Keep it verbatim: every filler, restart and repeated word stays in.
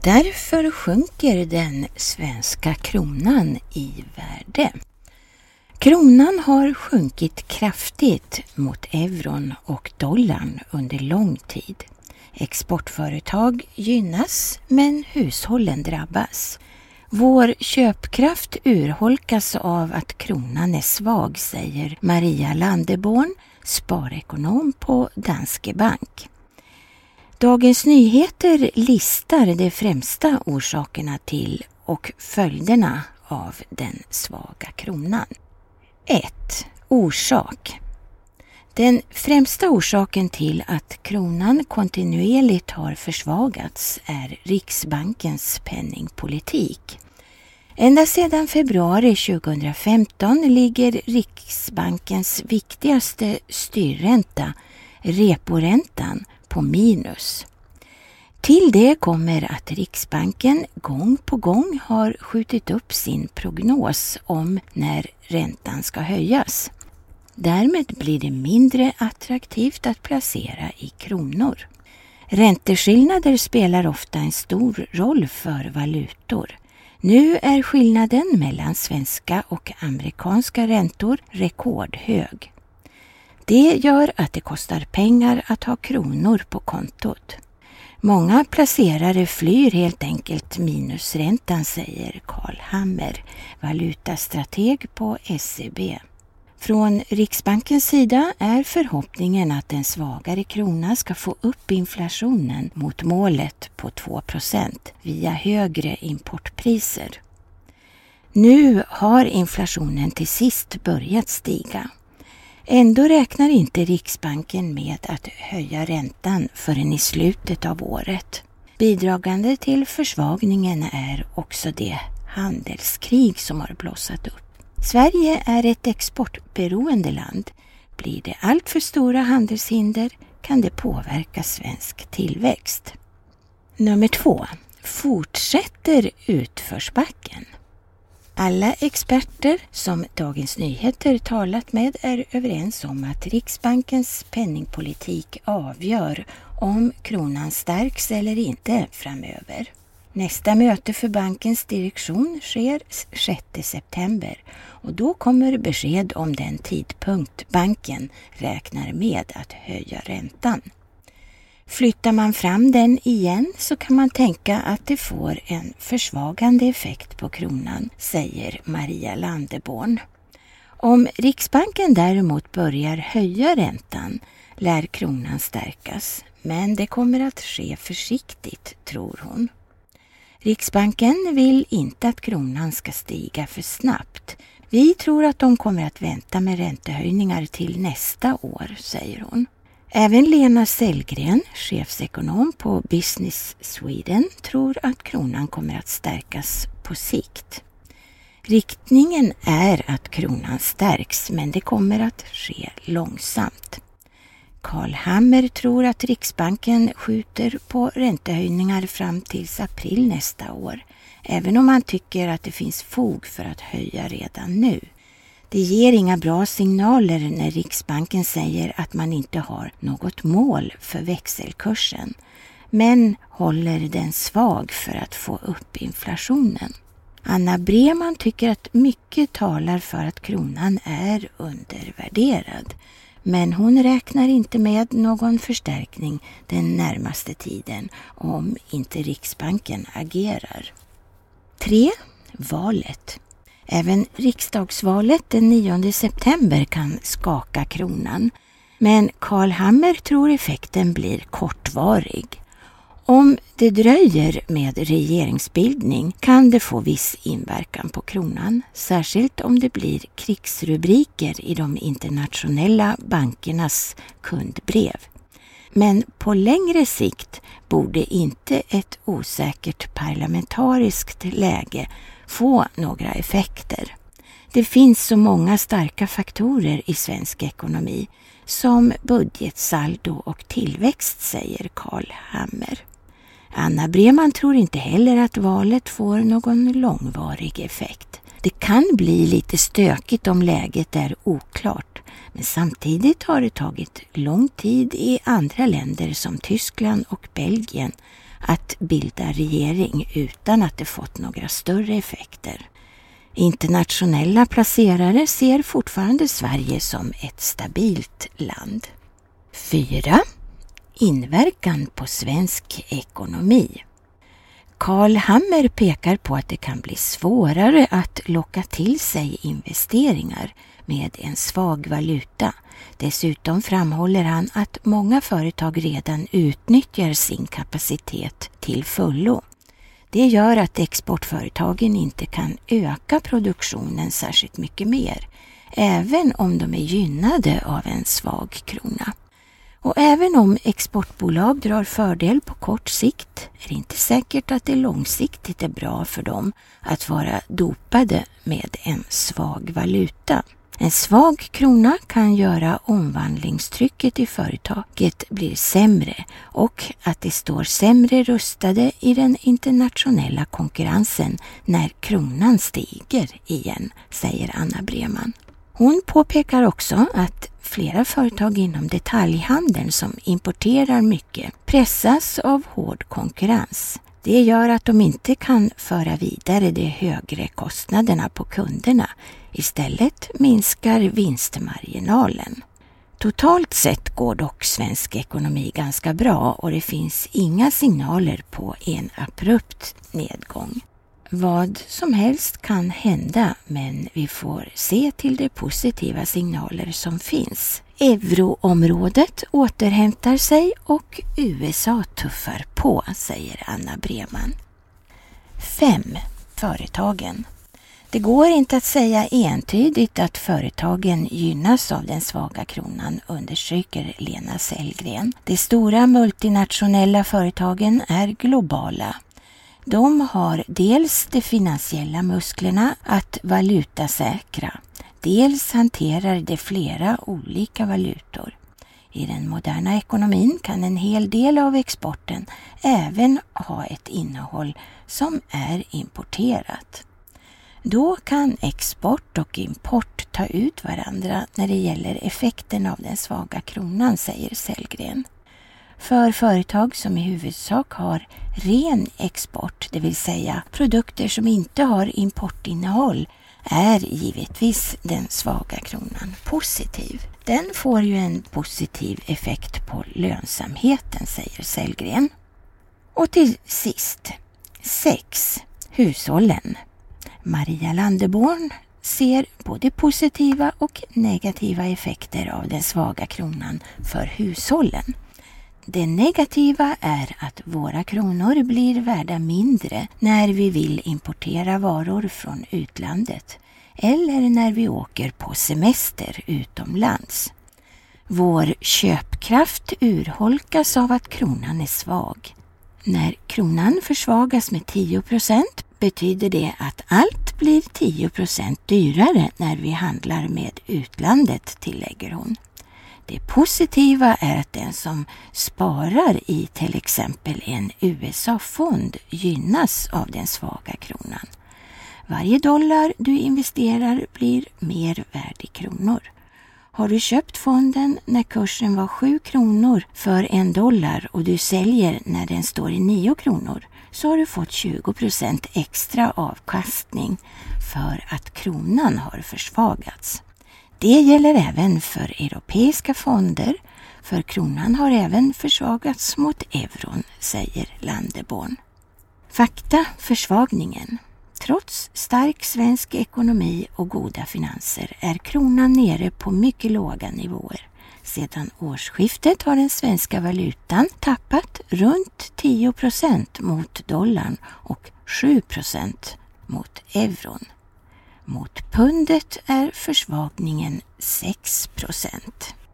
Därför sjunker den svenska kronan i värde. Kronan har sjunkit kraftigt mot euron och dollarn under lång tid. Exportföretag gynnas men hushållen drabbas. Vår köpkraft urholkas av att kronan är svag, säger Maria Landeborn, sparekonom på Danske Bank. Dagens Nyheter listar de främsta orsakerna till och följderna av den svaga kronan. ett. Orsak. Den främsta orsaken till att kronan kontinuerligt har försvagats är Riksbankens penningpolitik. Ända sedan februari tjugohundrafemton ligger Riksbankens viktigaste styrränta, reporäntan, på minus. Till det kommer att Riksbanken gång på gång har skjutit upp sin prognos om när räntan ska höjas. Därmed blir det mindre attraktivt att placera i kronor. Ränteskillnader spelar ofta en stor roll för valutor. Nu är skillnaden mellan svenska och amerikanska räntor rekordhög. Det gör att det kostar pengar att ha kronor på kontot. Många placerare flyr helt enkelt minusräntan, säger Carl Hammer, valutastrateg på S E B. Från Riksbankens sida är förhoppningen att en svagare krona ska få upp inflationen mot målet på två procent via högre importpriser. Nu har inflationen till sist börjat stiga. Ändå räknar inte Riksbanken med att höja räntan förrän i slutet av året. Bidragande till försvagningen är också det handelskrig som har blossat upp. Sverige är ett exportberoende land. Blir det allt för stora handelshinder kan det påverka svensk tillväxt. Nummer två. Fortsätter utförsbacken. Alla experter som Dagens Nyheter talat med är överens om att Riksbankens penningpolitik avgör om kronan stärks eller inte framöver. Nästa möte för bankens direktion sker sjätte september och då kommer besked om den tidpunkt banken räknar med att höja räntan. Flyttar man fram den igen så kan man tänka att det får en försvagande effekt på kronan, säger Maria Landeborn. Om Riksbanken däremot börjar höja räntan lär kronan stärkas, men det kommer att ske försiktigt, tror hon. Riksbanken vill inte att kronan ska stiga för snabbt. Vi tror att de kommer att vänta med räntehöjningar till nästa år, säger hon. Även Lena Sellgren, chefsekonom på Business Sweden, tror att kronan kommer att stärkas på sikt. Riktningen är att kronan stärks, men det kommer att ske långsamt. Carl Hammer tror att Riksbanken skjuter på räntehöjningar fram till april nästa år, även om man tycker att det finns fog för att höja redan nu. Det ger inga bra signaler när Riksbanken säger att man inte har något mål för växelkursen, men håller den svag för att få upp inflationen. Anna Breman tycker att mycket talar för att kronan är undervärderad, men hon räknar inte med någon förstärkning den närmaste tiden om inte Riksbanken agerar. tre. Valet. Även riksdagsvalet den nionde september kan skaka kronan, men Carl Hammer tror effekten blir kortvarig. Om det dröjer med regeringsbildning kan det få viss inverkan på kronan, särskilt om det blir krigsrubriker i de internationella bankernas kundbrev. Men på längre sikt borde inte ett osäkert parlamentariskt läge få några effekter. Det finns så många starka faktorer i svensk ekonomi som budgetsaldo och tillväxt, säger Carl Hammer. Anna Breman tror inte heller att valet får någon långvarig effekt. Det kan bli lite stökigt om läget är oklart, men samtidigt har det tagit lång tid i andra länder som Tyskland och Belgien att bilda regering utan att det fått några större effekter. Internationella placerare ser fortfarande Sverige som ett stabilt land. fyra. Inverkan på svensk ekonomi. Carl Hammer pekar på att det kan bli svårare att locka till sig investeringar med en svag valuta. Dessutom framhåller han att många företag redan utnyttjar sin kapacitet till fullo. Det gör att exportföretagen inte kan öka produktionen särskilt mycket mer, även om de är gynnade av en svag krona. Och även om exportbolag drar fördel på kort sikt är det inte säkert att det långsiktigt är bra för dem att vara dopade med en svag valuta. En svag krona kan göra omvandlingstrycket i företaget blir sämre och att de står sämre rustade i den internationella konkurrensen när kronan stiger igen, säger Anna Breman. Hon påpekar också att flera företag inom detaljhandeln som importerar mycket pressas av hård konkurrens. Det gör att de inte kan föra vidare de högre kostnaderna på kunderna. Istället minskar vinstmarginalen. Totalt sett går dock svensk ekonomi ganska bra och det finns inga signaler på en abrupt nedgång. Vad som helst kan hända, men vi får se till de positiva signaler som finns. Euroområdet återhämtar sig och U S A tuffar på, säger Anna Breman. fem. Företagen. Det går inte att säga entydigt att företagen gynnas av den svaga kronan, understryker Lena Sellgren. De stora multinationella företagen är globala. De har dels de finansiella musklerna att valutasäkra, dels hanterar de flera olika valutor. I den moderna ekonomin kan en hel del av exporten även ha ett innehåll som är importerat. Då kan export och import ta ut varandra när det gäller effekten av den svaga kronan, säger Sellgren. För företag som i huvudsak har ren export, det vill säga produkter som inte har importinnehåll, är givetvis den svaga kronan positiv. Den får ju en positiv effekt på lönsamheten, säger Sellgren. Och till sist, sex. Hushållen. Maria Landeborn ser både positiva och negativa effekter av den svaga kronan för hushållen. Det negativa är att våra kronor blir värda mindre när vi vill importera varor från utlandet eller när vi åker på semester utomlands. Vår köpkraft urholkas av att kronan är svag. När kronan försvagas med tio procent betyder det att allt blir tio procent dyrare när vi handlar med utlandet, tillägger hon. Det positiva är att den som sparar i till exempel en U S A-fond gynnas av den svaga kronan. Varje dollar du investerar blir mer värd i kronor. Har du köpt fonden när kursen var sju kronor för en dollar och du säljer när den står i nio kronor, så har du fått tjugo procent extra avkastning för att kronan har försvagats. Det gäller även för europeiska fonder, för kronan har även försvagats mot euron, säger Landeborn. Fakta: försvagningen. Trots stark svensk ekonomi och goda finanser är kronan nere på mycket låga nivåer. Sedan årsskiftet har den svenska valutan tappat runt tio procent mot dollarn och sju procent mot euron. Mot pundet är försvagningen sex procent.